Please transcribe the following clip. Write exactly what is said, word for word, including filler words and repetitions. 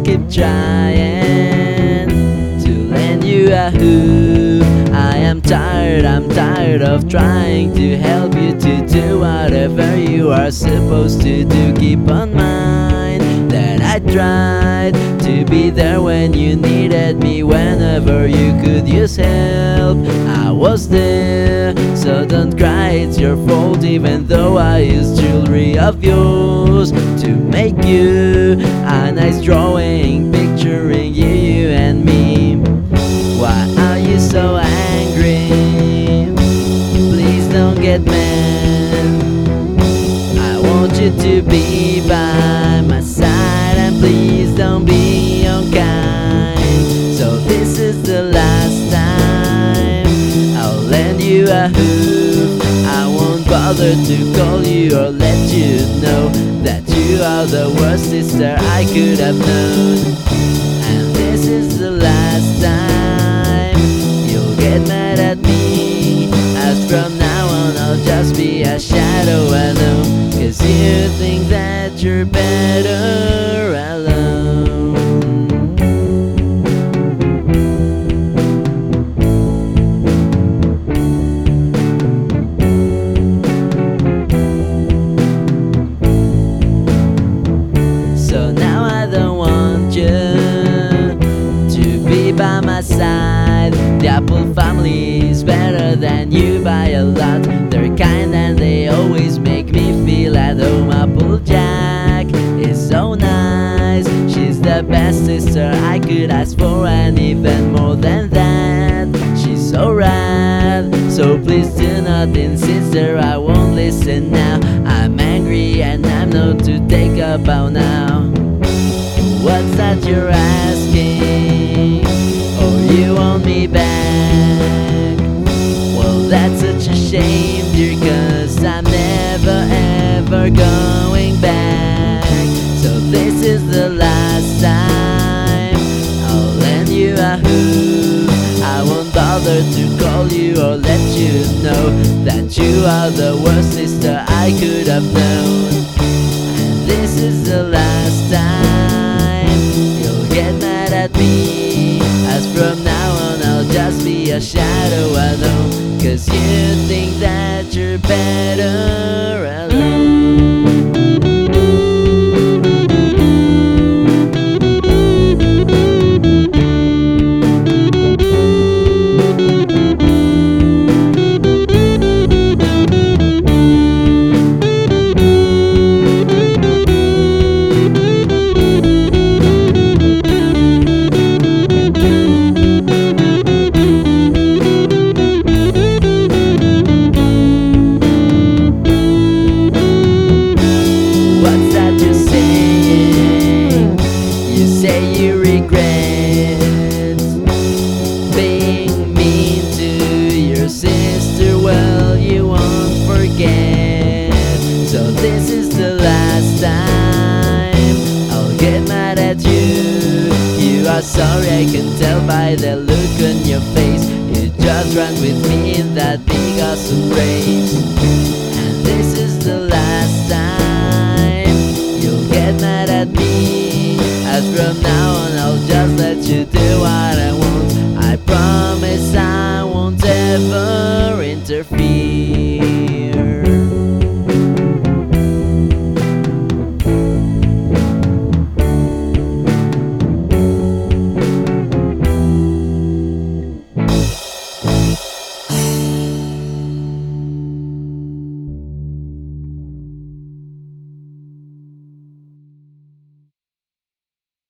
keep trying to lend you a hoof. I am tired, I'm tired of trying to help you to do whatever you are supposed to do. Keep on mind that I tried to be there when you needed me, whenever you could use help. I was there, so don't cry, it's your fault, even though I used jewelry of yours to make you a nice drawing picturing you, you and me. Why are you so angry? Please don't get mad. I want you to be by my side, and please don't be unkind. So this is the last time I'll lend you a hoof. I won't bother to call you or let you know that you are the worst sister I could have known. And this is the last time you'll get mad at me, as from now on I'll just be a shadow alone, 'cause you think that you're better alone. So now I don't want you to be by my side. The Apple family is better than you by a lot. They're kind and they always make me feel at home. Applejack is so nice, she's the best sister I could ask for, and even more than that, she's so rad. So please do not insist there, I won't listen now. I'm angry and I'm not to take a bow now. What's that you're asking? Oh, you want me back? Well, that's such a shame, dear, 'cause I'm never ever going back. So this is the last time I'll lend you a hoof. I won't bother to call you or let you know that you are the worst sister I could have known. And this is the last time you'll get mad at me, as from now on I'll just be a shadow alone, 'cause you think that you're better alone. You regret being mean to your sister, well, you won't forget. So this is the last time I'll get mad at you. You are sorry, I can tell by the look on your face. You just ran with me in that big awesome race. And this is the last time you'll get mad at me, as from now on I'll just let you do what I want. I promise I won't ever interfere.